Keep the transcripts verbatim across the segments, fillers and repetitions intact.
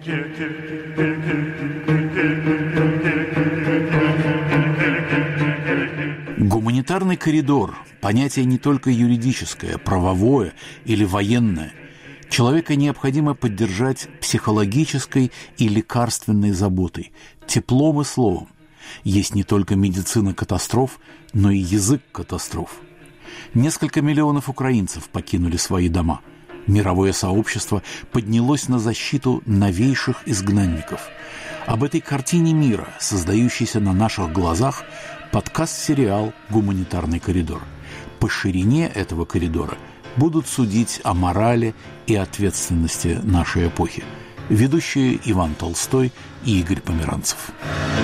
Гуманитарный коридор – понятие не только юридическое, правовое или военное. Человека необходимо поддержать психологической и лекарственной заботой, теплом и словом. Есть не только медицина катастроф, но и язык катастроф. Несколько миллионов украинцев покинули свои дома. Мировое сообщество поднялось на защиту новейших изгнанников. Об этой картине мира, создающейся на наших глазах, подкаст-сериал «Гуманитарный коридор». По ширине этого коридора будут судить о морали и ответственности нашей эпохи. Ведущие Иван Толстой и Игорь Померанцев.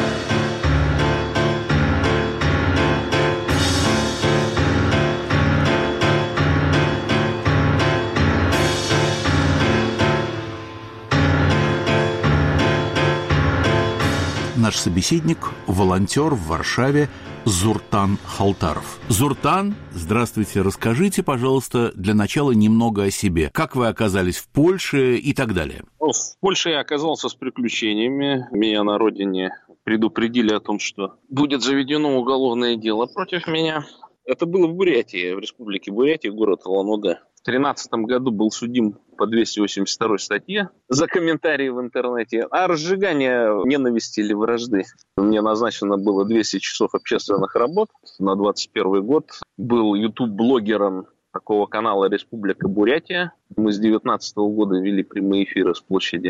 Наш собеседник – волонтер в Варшаве Зуртан Халтаров. Зуртан, здравствуйте. Расскажите, пожалуйста, для начала немного о себе. Как вы оказались в Польше и так далее? В Польше я оказался с приключениями. Меня на родине предупредили о том, что будет заведено уголовное дело против меня. Это было в Бурятии, в республике Бурятия, город Улан-Удэ. В две тысячи тринадцатом году был судим по двести восемьдесят второй статье за комментарии в интернете о разжигании ненависти или вражды. Мне назначено было двести часов общественных работ на двадцать первый год. Был ютуб-блогером такого канала «Республика Бурятия». Мы с девятнадцатого года вели прямые эфиры с площади.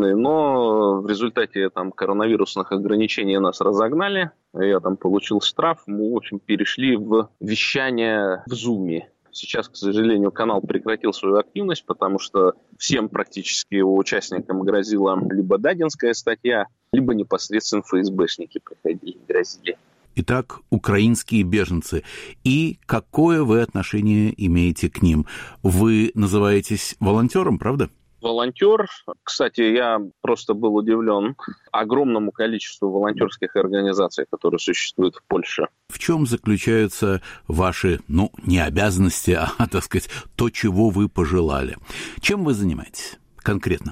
Но в результате там, коронавирусных ограничений нас разогнали. Я там получил штраф. Мы, в общем, перешли в вещание в Зуме. Сейчас, к сожалению, канал прекратил свою активность, потому что всем практически его участникам грозила либо дадинская статья, либо непосредственно эф эс бэшники приходили, грозили. Итак, украинские беженцы. И какое вы отношение имеете к ним? Вы называетесь волонтером, правда? Волонтер. Кстати, я просто был удивлен огромному количеству волонтерских организаций, которые существуют в Польше. В чем заключаются ваши, ну, не обязанности, а, так сказать, то, чего вы пожелали? Чем вы занимаетесь конкретно?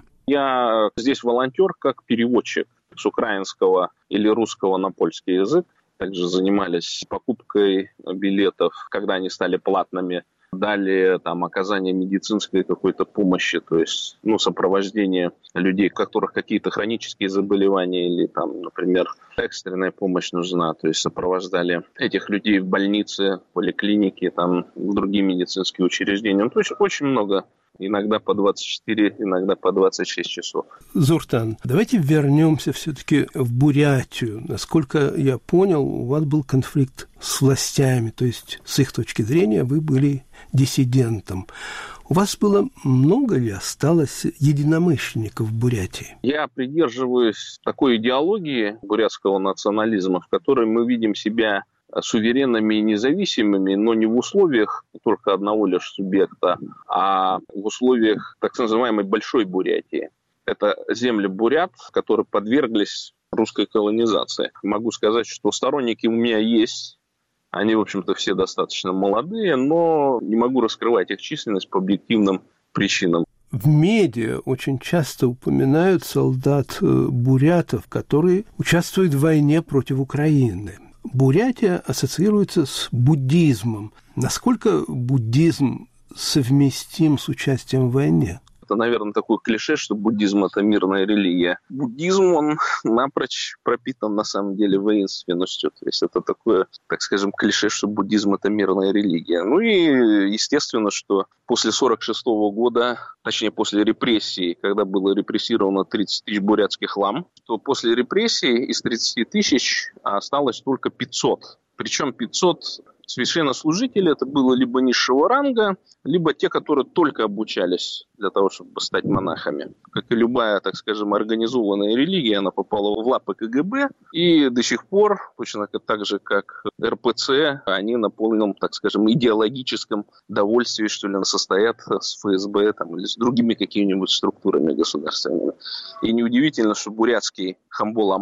Я здесь волонтер как переводчик с украинского или русского на польский язык. Также занимались покупкой билетов, когда они стали платными. Далее там оказание медицинской какой-то помощи, то есть ну, сопровождение людей, у которых какие-то хронические заболевания или там, например, экстренная помощь нужна. То есть сопровождали этих людей в больницы, поликлиники, там, в другие медицинские учреждения. Ну, то есть очень много. Иногда по двадцать четыре, иногда по двадцать шесть часов. Зуртан, давайте вернемся все-таки в Бурятию. Насколько я понял, у вас был конфликт с властями, то есть с их точки зрения вы были диссидентом. У вас было много ли осталось единомышленников в Бурятии? Я придерживаюсь такой идеологии бурятского национализма, в которой мы видим себя суверенными и независимыми, но не в условиях только одного лишь субъекта, а в условиях так называемой Большой Бурятии. Это земли бурят, которые подверглись русской колонизации. Могу сказать, что сторонники у меня есть. Они, в общем-то, все достаточно молодые, но не могу раскрывать их численность по объективным причинам. В медиа очень часто упоминают солдат-бурятов, которые участвуют в войне против Украины. Бурятия ассоциируется с буддизмом. Насколько буддизм совместим с участием в войне? Это, наверное, такое клише, что буддизм – это мирная религия. Буддизм, он напрочь пропитан, на самом деле, воинственностью. То есть это такое, так скажем, клише, что буддизм – это мирная религия. Ну и, естественно, что после сорок шестого года, точнее, после репрессий, когда было репрессировано тридцать тысяч бурятских лам, то после репрессий из тридцати тысяч осталось только пятьсот. Причем пятьсот священнослужителей, это было либо низшего ранга, либо те, которые только обучались для того, чтобы стать монахами. Как и любая, так скажем, организованная религия, она попала в лапы ка гэ бэ, и до сих пор, точно так же, как эр пэ цэ, они на полном, так скажем, идеологическом довольстве, что ли, состоят с эф эс бэ там, или с другими какими-нибудь структурами государственными. И неудивительно, что бурятский Хамбол-Ама,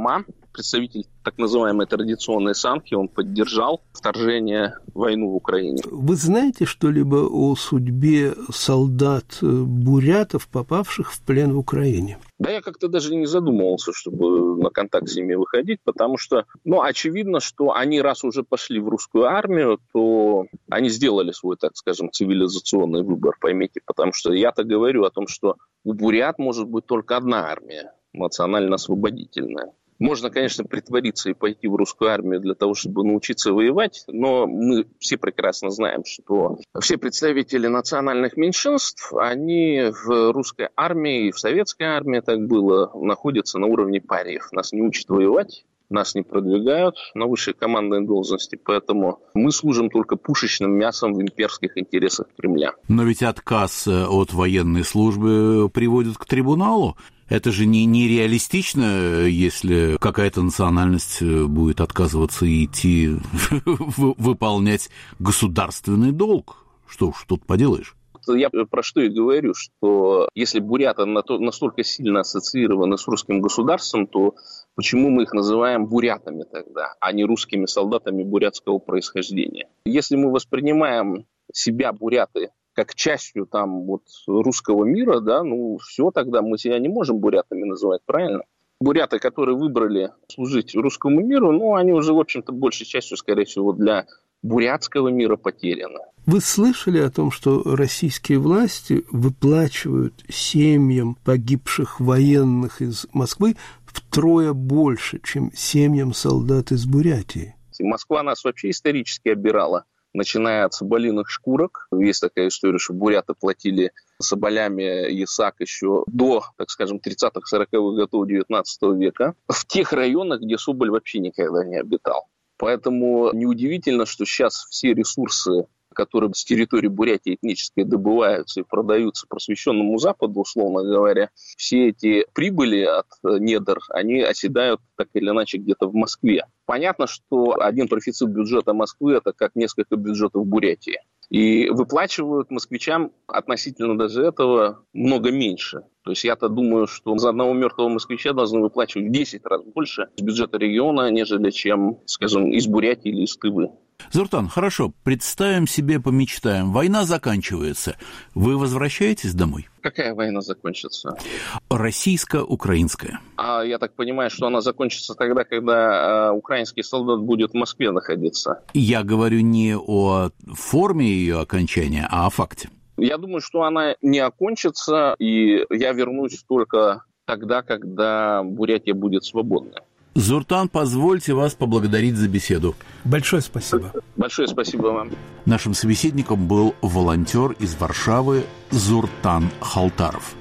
представитель так называемой традиционной санки, он поддержал вторжение, войну в Украине. Вы знаете что-либо о судьбе солдат-бурятов, попавших в плен в Украине? Да, я как-то даже не задумывался, чтобы на контакт с ними выходить, потому что, ну, очевидно, что они, раз уже пошли в русскую армию, то они сделали свой, так скажем, цивилизационный выбор, поймите, потому что я-то говорю о том, что у бурят может быть только одна армия, национально-освободительная. Можно, конечно, притвориться и пойти в русскую армию для того, чтобы научиться воевать, но мы все прекрасно знаем, что все представители национальных меньшинств, они в русской армии и в советской армии, так было, находятся на уровне париев. Нас не учат воевать, нас не продвигают на высшие командные должности, поэтому мы служим только пушечным мясом в имперских интересах Кремля. Но ведь отказ от военной службы приводит к трибуналу. Это же не, не реалистично, если какая-то национальность будет отказываться идти выполнять государственный долг. Что уж тут поделаешь. Я про что и говорю, что если буряты настолько сильно ассоциированы с русским государством, то почему мы их называем бурятами тогда, а не русскими солдатами бурятского происхождения? Если мы воспринимаем себя, буряты, как частью там вот русского мира, да, ну все, тогда мы себя не можем бурятами называть, правильно? Буряты, которые выбрали служить русскому миру, ну они уже, в общем-то, большей частью, скорее всего, для бурятского мира потеряны. Вы слышали о том, что российские власти выплачивают семьям погибших военных из Москвы втрое больше, чем семьям солдат из Бурятии? Москва нас вообще исторически обирала. Начиная от соболиных шкурок. Есть такая история, что буряты платили соболями ясак еще до, так скажем, тридцатых-сороковых годов девятнадцатого века. В тех районах, где соболь вообще никогда не обитал. Поэтому неудивительно, что сейчас все ресурсы, которые с территории Бурятии этнической добываются и продаются просвещенному Западу, условно говоря, все эти прибыли от недр, они оседают так или иначе где-то в Москве. Понятно, что один профицит бюджета Москвы – это как несколько бюджетов Бурятии. И выплачивают москвичам относительно даже этого много меньше. То есть я-то думаю, что за одного мертвого москвича должны выплачивать в десять раз больше с бюджета региона, нежели чем, скажем, из Бурятии или из Тывы. Зуртан, хорошо, представим себе, помечтаем. Война заканчивается. Вы возвращаетесь домой? Какая война закончится? Российско-украинская. А я так понимаю, что она закончится тогда, когда э, украинский солдат будет в Москве находиться. Я говорю не о форме ее окончания, а о факте. Я думаю, что она не окончится, и я вернусь только тогда, когда Бурятия будет свободна. Зуртан, позвольте вас поблагодарить за беседу. Большое спасибо. Большое спасибо вам. Нашим собеседником был волонтер из Варшавы Зуртан Халтаров.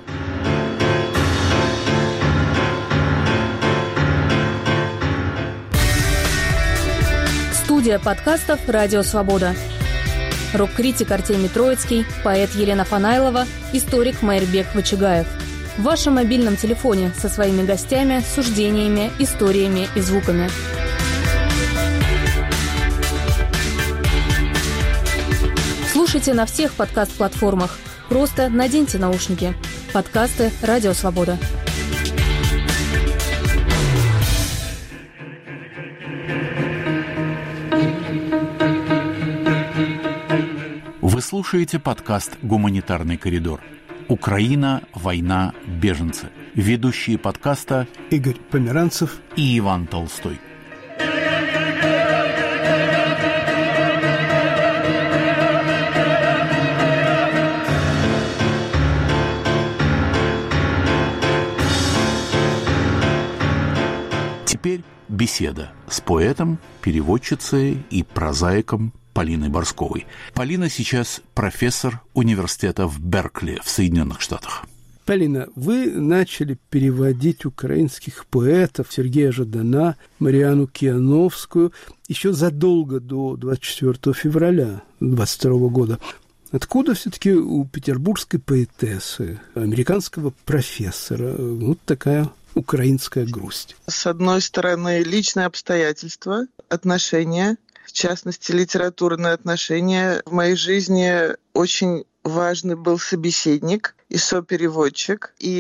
Студия подкастов «Радио Свобода». Рок-критик Артемий Троицкий, поэт Елена Фанайлова, историк Майрбек Вачигаев. В вашем мобильном телефоне со своими гостями, суждениями, историями и звуками. Слушайте на всех подкаст-платформах. Просто наденьте наушники. Подкасты «Радио Свобода». Вы слушаете подкаст «Гуманитарный коридор». Украина, война, беженцы. Ведущие подкаста Игорь Померанцев и Иван Толстой. Теперь беседа с поэтом, переводчицей и прозаиком Полиной Борсковой. Полина сейчас профессор университета в Беркли в Соединенных Штатах. Полина, вы начали переводить украинских поэтов Сергея Жадана, Марианну Киановскую еще задолго до двадцать четвёртого февраля двадцать второго года. Откуда все-таки у петербургской поэтессы, американского профессора, вот такая украинская грусть? С одной стороны, личные обстоятельства, отношения, в частности, литературные отношения. В моей жизни очень важный был собеседник и сопереводчик. И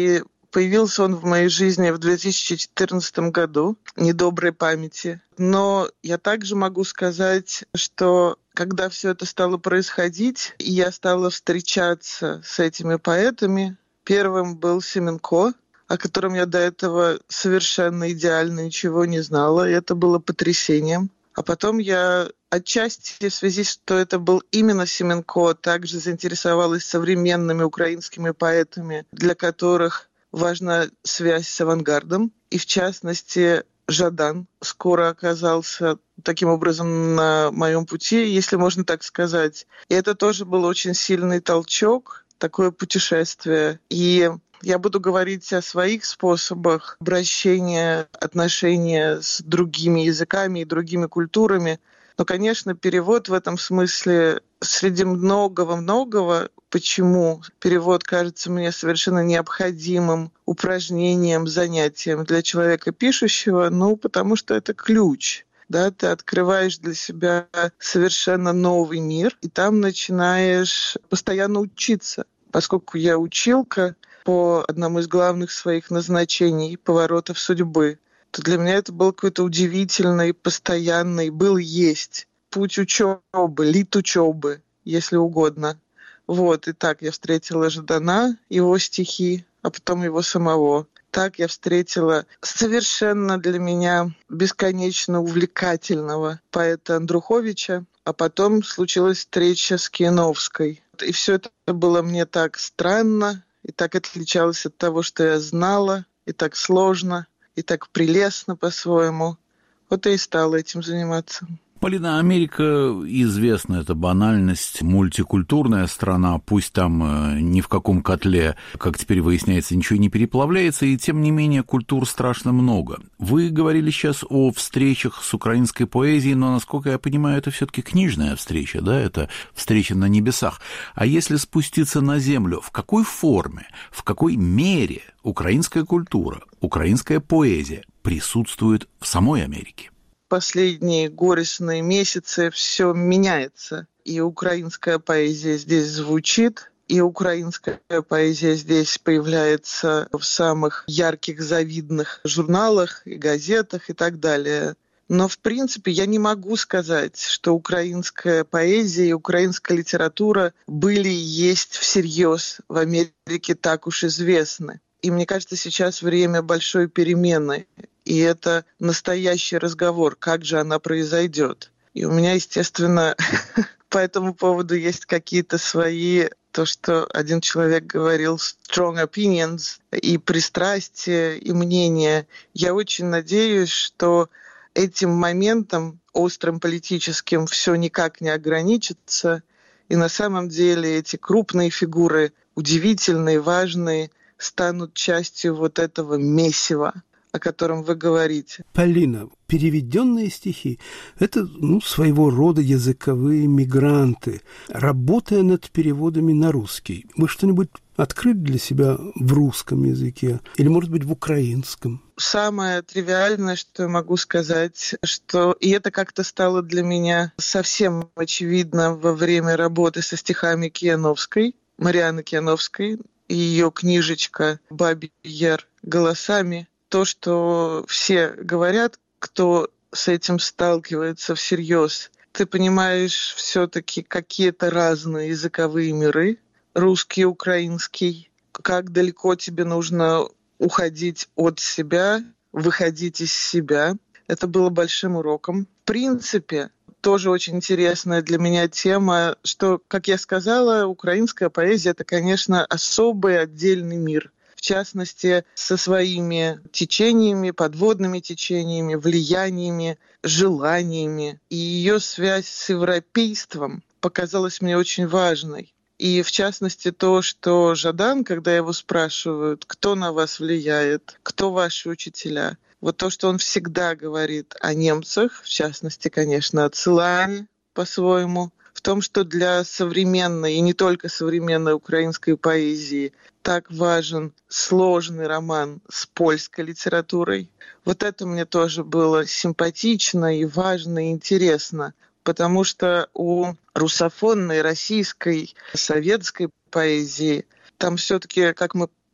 Появился он в моей жизни в две тысячи четырнадцатом году, недоброй памяти. Но я также могу сказать, что когда все это стало происходить, и я стала встречаться с этими поэтами, первым был Семенко, о котором я до этого совершенно идеально ничего не знала, и это было потрясением. А потом я отчасти в связи с что это был именно Семенко, также заинтересовалась современными украинскими поэтами, для которых важна связь с авангардом. И в частности, Жадан скоро оказался таким образом на моем пути, если можно так сказать. И это тоже был очень сильный толчок, такое путешествие. И я буду говорить о своих способах обращения, отношения с другими языками и другими культурами. Но, конечно, перевод в этом смысле среди многого-многого, почему перевод кажется мне совершенно необходимым упражнением, занятием для человека пишущего, ну, потому что это ключ. Да, ты открываешь для себя совершенно новый мир, и там начинаешь постоянно учиться. Поскольку я училка по одному из главных своих назначений поворотов судьбы, то для меня это был какой-то удивительный, постоянный, был и есть путь учебы, лит учебы, если угодно. Вот, и так я встретила Жадана, его стихи, а потом его самого. Так я встретила совершенно для меня бесконечно увлекательного поэта Андруховича, а потом случилась встреча с Кияновской. И все это было мне так странно, и так отличалось от того, что я знала, и так сложно, и так прелестно по-своему. Вот я и стала этим заниматься. Полина, Америка известна, это банальность, мультикультурная страна, пусть там э, ни в каком котле, как теперь выясняется, ничего не переплавляется, и тем не менее культур страшно много. Вы говорили сейчас о встречах с украинской поэзией, но, насколько я понимаю, это все-таки книжная встреча, да, это встреча на небесах. А если спуститься на землю, в какой форме, в какой мере украинская культура, украинская поэзия присутствует в самой Америке? Последние горестные месяцы все меняется. И украинская поэзия здесь звучит, и украинская поэзия здесь появляется в самых ярких, завидных журналах и газетах и так далее. Но, в принципе, я не могу сказать, что украинская поэзия и украинская литература были и есть всерьез в Америке так уж известны. И мне кажется, сейчас время большой перемены. И это настоящий разговор, как же она произойдет. И у меня, естественно, по этому поводу есть какие-то свои, то, что один человек говорил, strong opinions, и пристрастия, и мнения. Я очень надеюсь, что этим моментом острым политическим все никак не ограничится. И на самом деле эти крупные фигуры, удивительные, важные, станут частью вот этого месива, о котором вы говорите. Полина, переведенные стихи – это ну, своего рода языковые мигранты. Работая над переводами на русский, вы что-нибудь открыли для себя в русском языке или, может быть, в украинском? Самое тривиальное, что я могу сказать, что и это как-то стало для меня совсем очевидно во время работы со стихами Кияновской, Марианны Кияновской, и ее книжечка «Бабий Яр голосами», то, что все говорят, кто с этим сталкивается всерьез, ты понимаешь все-таки какие-то разные языковые миры, русский, украинский, как далеко тебе нужно уходить от себя, выходить из себя. Это было большим уроком. В принципе, тоже очень интересная для меня тема, что, как я сказала, украинская поэзия – это, конечно, особый отдельный мир. В частности, со своими течениями, подводными течениями, влияниями, желаниями. И ее связь с европейством показалась мне очень важной. И в частности то, что Жадан, когда его спрашивают, кто на вас влияет, кто ваши учителя, вот то, что он всегда говорит о немцах, в частности, конечно, о Целане по-своему, в том, что для современной и не только современной украинской поэзии так важен сложный роман с польской литературой. Вот это мне тоже было симпатично и важно, и интересно, потому что у русофонной, российской, советской поэзии там все-таки, как мы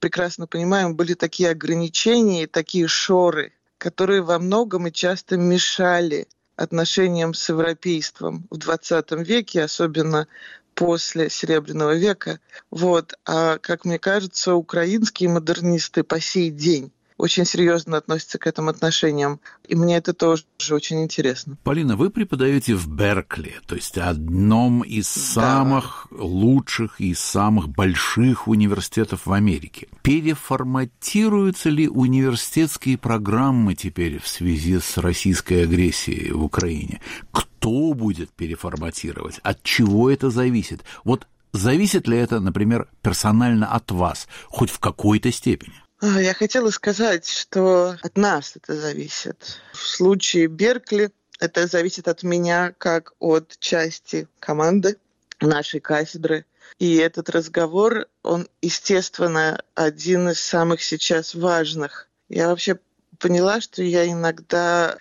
прекрасно понимаем, были такие ограничения, такие шоры, которые во многом и часто мешали отношениям с европейством в двадцатом веке, особенно после Серебряного века. Вот. А, как мне кажется, украинские модернисты по сей день очень серьезно относятся к этим отношениям. И мне это тоже очень интересно. Полина, вы преподаете в Беркли, то есть одном из самых да. лучших и самых больших университетов в Америке. Переформатируются ли университетские программы теперь в связи с российской агрессией в Украине? Кто будет переформатировать? От чего это зависит? Вот зависит ли это, например, персонально от вас, хоть в какой-то степени? Я хотела сказать, что от нас это зависит. В случае Беркли это зависит от меня как от части команды нашей кафедры. И этот разговор, он, естественно, один из самых сейчас важных. Я вообще поняла, что я иногда...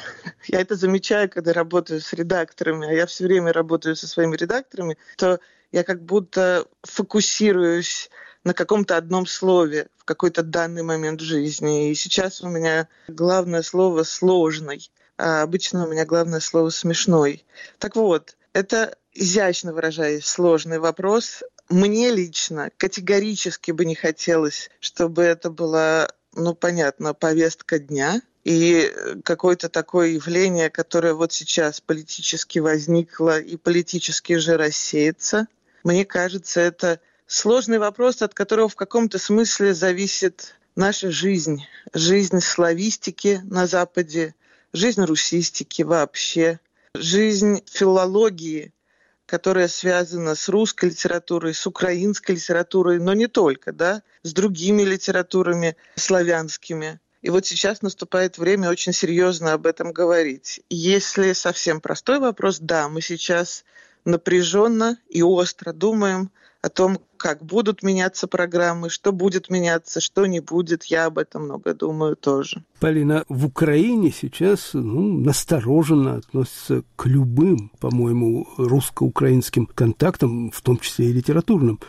Я это замечаю, когда работаю с редакторами, а я все время работаю со своими редакторами, то я как будто фокусируюсь на каком-то одном слове в какой-то данный момент жизни. И сейчас у меня главное слово «сложный», а обычно у меня главное слово «смешной». Так вот, это, изящно выражаясь, сложный вопрос. Мне лично категорически бы не хотелось, чтобы это была, ну, понятно, повестка дня и какое-то такое явление, которое вот сейчас политически возникло и политически же рассеется. Мне кажется, это сложный вопрос, от которого в каком-то смысле зависит наша жизнь. Жизнь славистики на Западе, жизнь русистики вообще, жизнь филологии, которая связана с русской литературой, с украинской литературой, но не только, да, с другими литературами славянскими. И вот сейчас наступает время очень серьезно об этом говорить. Если совсем простой вопрос, да, мы сейчас напряженно и остро думаем о том, как будут меняться программы, что будет меняться, что не будет. Я об этом много думаю тоже. Полина, в Украине сейчас ну, настороженно относятся к любым, по-моему, русско-украинским контактам, в том числе и литературным.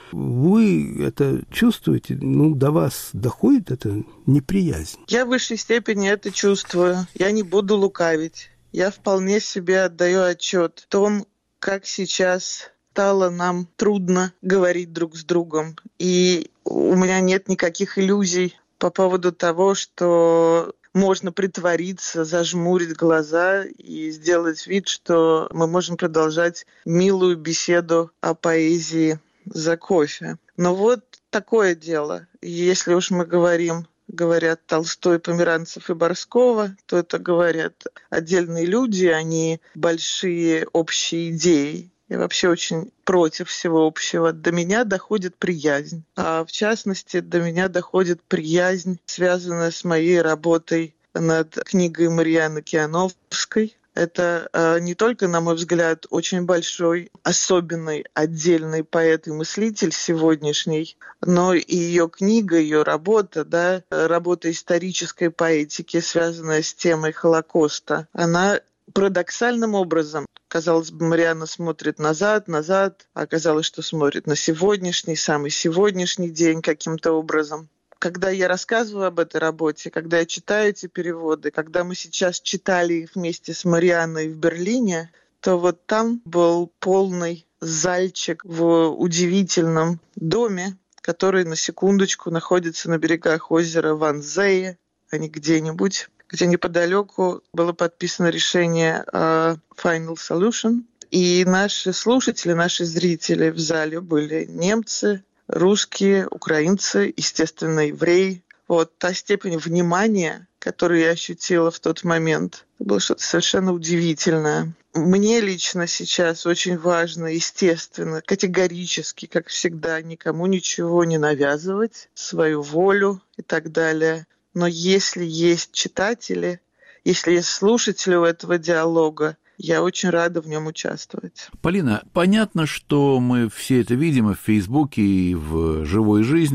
Вы это чувствуете? Ну, до вас доходит эта неприязнь? Я в высшей степени это чувствую. Я не буду лукавить. Я вполне себе отдаю отчет в том, как сейчас стало нам трудно говорить друг с другом. И у меня нет никаких иллюзий по поводу того, что можно притвориться, зажмурить глаза и сделать вид, что мы можем продолжать милую беседу о поэзии за кофе. Но вот такое дело. Если уж мы говорим, говорят Толстой, Померанцев и Борского, то это говорят отдельные люди, а не большие общие идеи. Я вообще очень против всего общего. До меня доходит приязнь. А в частности, до меня доходит приязнь, связанная с моей работой над книгой Марьяны Киановской. Это э, не только, на мой взгляд, очень большой, особенный, отдельный поэт и мыслитель сегодняшний, но и ее книга, ее работа, да, работа исторической поэтики, связанная с темой Холокоста, она парадоксальным образом, казалось бы, Марьяна смотрит назад, назад, а оказалось, что смотрит на сегодняшний, самый сегодняшний день каким-то образом. Когда я рассказываю об этой работе, когда я читаю эти переводы, когда мы сейчас читали их вместе с Марьяной в Берлине, то вот там был полный зальчик в удивительном доме, который, на секундочку, находится на берегах озера Ванзее, а не где-нибудь, где неподалеку было подписано решение о Final Solution. И наши слушатели, наши зрители в зале были немцы, русские, украинцы, естественно, евреи. Вот та степень внимания, которую я ощутила в тот момент, это было что-то совершенно удивительное. Мне лично сейчас очень важно, естественно, категорически, как всегда, никому ничего не навязывать, свою волю и так далее. Но если есть читатели, если есть слушатели у этого диалога, я очень рада в нем участвовать. Полина, понятно, что мы все это видим и в Фейсбуке, и в живой жизни.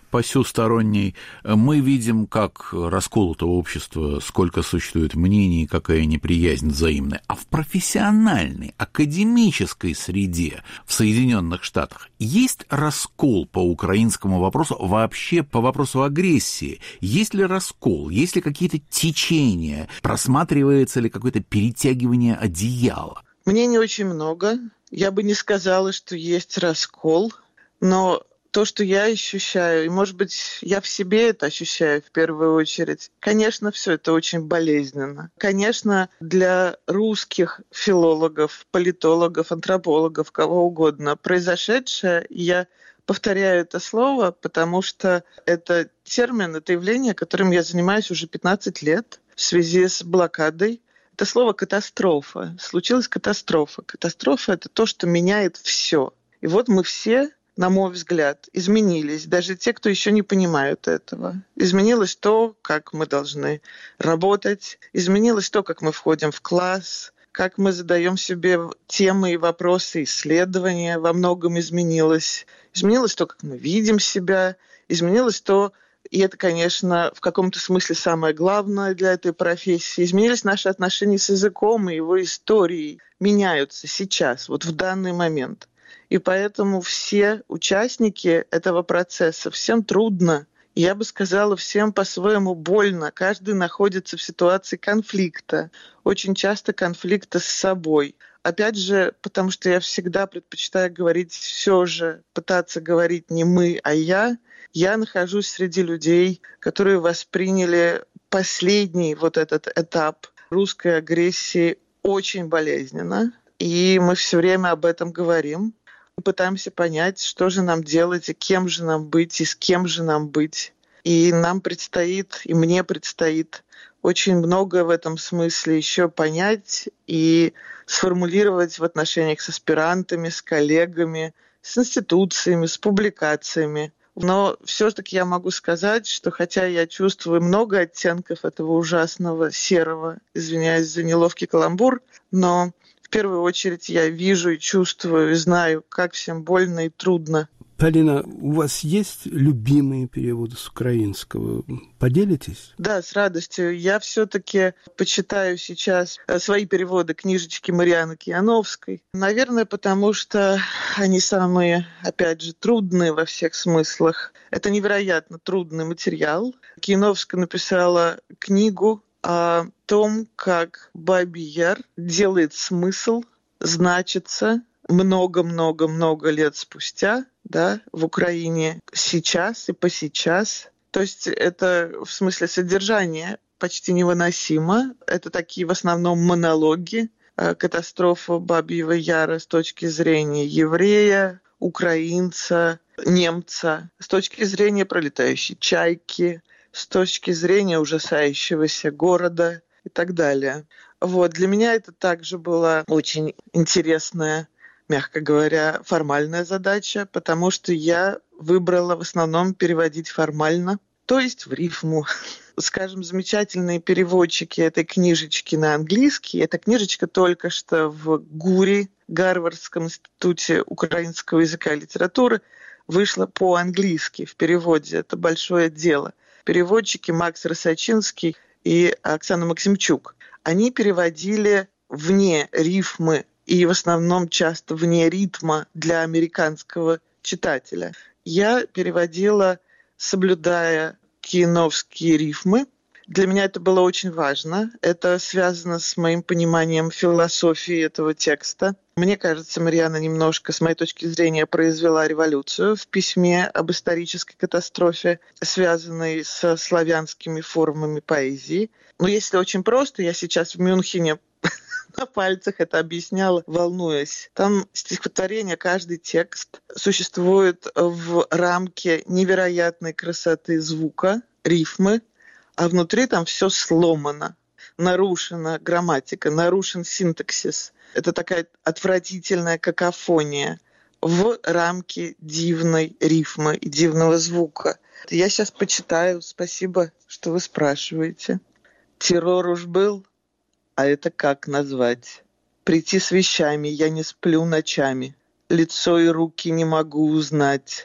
посюсторонней, мы видим, как расколото общество, сколько существует мнений, какая неприязнь взаимная. А в профессиональной, академической среде в Соединенных Штатах есть раскол по украинскому вопросу, вообще по вопросу агрессии? Есть ли раскол? Есть ли какие-то течения? Просматривается ли какое-то перетягивание одеяла? Мнений очень много. Я бы не сказала, что есть раскол, но то, что я ощущаю, и, может быть, я в себе это ощущаю в первую очередь, конечно, все это очень болезненно. Конечно, для русских филологов, политологов, антропологов, кого угодно, произошедшее, я повторяю это слово, потому что это термин, это явление, которым я занимаюсь уже пятнадцать лет в связи с блокадой. Это слово «катастрофа». Случилась катастрофа. Катастрофа – это то, что меняет все. И вот мы все, на мой взгляд, изменились. Даже те, кто еще не понимают этого. Изменилось то, как мы должны работать. Изменилось то, как мы входим в класс, как мы задаем себе темы и вопросы, исследования во многом изменилось. Изменилось то, как мы видим себя. Изменилось то, и это, конечно, в каком-то смысле самое главное для этой профессии. Изменились наши отношения с языком и его историей. Меняются сейчас, вот в данный момент. И поэтому все участники этого процесса, всем трудно. Я бы сказала, всем по-своему больно. Каждый находится в ситуации конфликта. Очень часто конфликта с собой. Опять же, потому что я всегда предпочитаю говорить все же, пытаться говорить не мы, а я. Я нахожусь среди людей, которые восприняли последний вот этот этап русской агрессии очень болезненно. И мы все время об этом говорим. Мы пытаемся понять, что же нам делать, и кем же нам быть, и с кем же нам быть. И нам предстоит, и мне предстоит очень много в этом смысле еще понять и сформулировать в отношениях с аспирантами, с коллегами, с институциями, с публикациями. Но все-таки я могу сказать, что хотя я чувствую много оттенков этого ужасного серого, извиняюсь за неловкий каламбур, но в первую очередь я вижу и чувствую, и знаю, как всем больно и трудно. Полина, у вас есть любимые переводы с украинского? Поделитесь? Да, с радостью. Я все-таки почитаю сейчас свои переводы книжечки Марианны Кияновской. Наверное, потому что они самые, опять же, трудные во всех смыслах. Это невероятно трудный материал. Кияновская написала книгу о том, как Бабий Яр делает смысл, значится много-много-много лет спустя, да, в Украине сейчас и посейчас. То есть это в смысле содержания почти невыносимо. Это такие в основном монологи. Катастрофа Бабьего Яра с точки зрения еврея, украинца, немца, с точки зрения пролетающей чайки, с точки зрения ужасающегося города и так далее. Вот. Для меня это также была очень интересная, мягко говоря, формальная задача, потому что я выбрала в основном переводить формально, то есть в рифму. Скажем, замечательные переводчики этой книжечки на английский. Эта книжечка только что в ГУРе, Гарвардском институте украинского языка и литературы, вышла по-английски в переводе. Это большое дело. Переводчики Макс Росачинский и Оксана Максимчук. Они переводили вне рифмы и в основном часто вне ритма для американского читателя. Я переводила, соблюдая кияновские рифмы. Для меня это было очень важно. Это связано с моим пониманием философии этого текста. Мне кажется, Марианна немножко, с моей точки зрения, произвела революцию в письме об исторической катастрофе, связанной со славянскими формами поэзии. Но если очень просто, я сейчас в Мюнхене на пальцах это объясняла, волнуясь. Там стихотворение, каждый текст существует в рамке невероятной красоты звука, рифмы, а внутри там все сломано, нарушена грамматика, нарушен синтаксис. Это такая отвратительная какофония в рамке дивной рифмы и дивного звука. Я сейчас почитаю. Спасибо, что вы спрашиваете. Террор уж был, а это как назвать? Прийти с вещами, я не сплю ночами. Лицо и руки не могу узнать.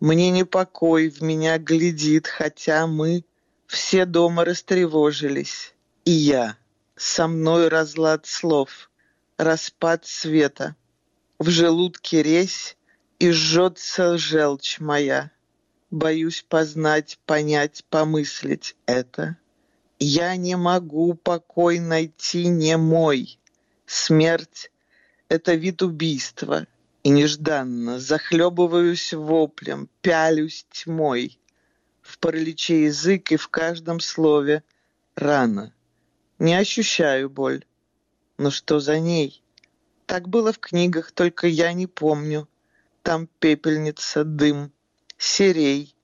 Мне непокой в меня глядит, хотя мы все дома растревожились. И я, со мной разлад слов, распад света. В желудке резь, и жжется желчь моя. Боюсь познать, понять, помыслить это. Я не могу покой найти, не мой. Смерть — это вид убийства. И нежданно захлебываюсь воплем, пялюсь тьмой. В параличе язык и в каждом слове рана. Не ощущаю боль. Но что за ней? Так было в книгах, только я не помню. Там пепельница, дым, сирей,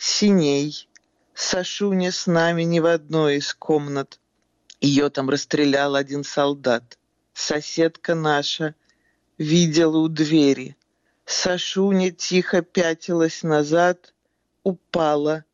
синей. Сашуня с нами ни в одной из комнат. Ее там расстрелял один солдат. Соседка наша видела у двери. Сашуня тихо пятилась назад, упала,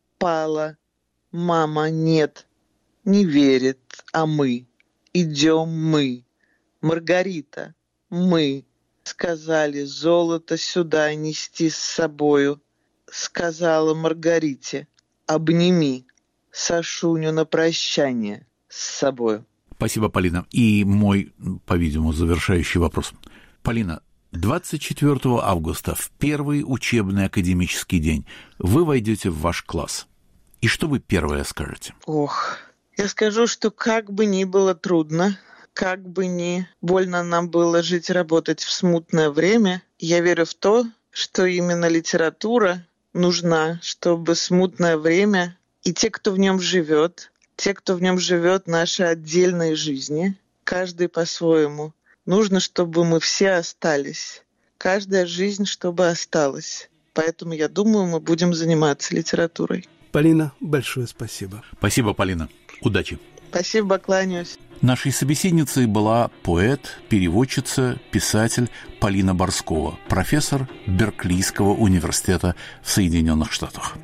пала. Мама нет, не верит, а мы. Идем мы. Маргарита, мы. Сказали, золото сюда нести с собою. Сказала Маргарите, обними Сашуню на прощание с собою. Спасибо, Полина. И мой, по-видимому, завершающий вопрос. Полина, двадцать четвёртого августа, в первый учебный академический день, вы войдете в ваш класс. И что вы первое скажете? Ох, я скажу, что как бы ни было трудно, как бы ни больно нам было жить и работать в смутное время, я верю в то, что именно литература нужна, чтобы смутное время и те, кто в нем живет, те, кто в нем живет, наши отдельные жизни, каждый по-своему. Нужно, чтобы мы все остались. Каждая жизнь, чтобы осталась. Поэтому, я думаю, мы будем заниматься литературой. Полина, большое спасибо. Спасибо, Полина. Удачи. Спасибо, кланяюсь. Нашей собеседницей была поэт, переводчица, писатель Полина Борскова, профессор Берклийского университета в Соединенных Штатах.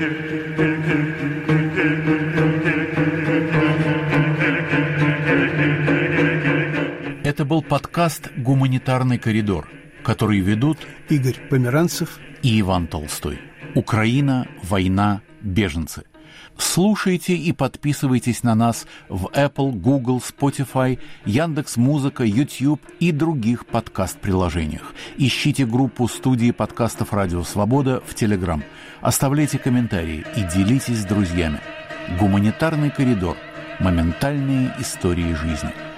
Это был подкаст «Гуманитарный коридор», который ведут Игорь Померанцев и Иван Толстой. Украина, война, беженцы. Слушайте и подписывайтесь на нас в Apple, Google, Spotify, Яндекс.Музыка, YouTube и других подкаст-приложениях. Ищите группу студии подкастов «Радио Свобода» в Telegram. Оставляйте комментарии и делитесь с друзьями. Гуманитарный коридор. Моментальные истории жизни.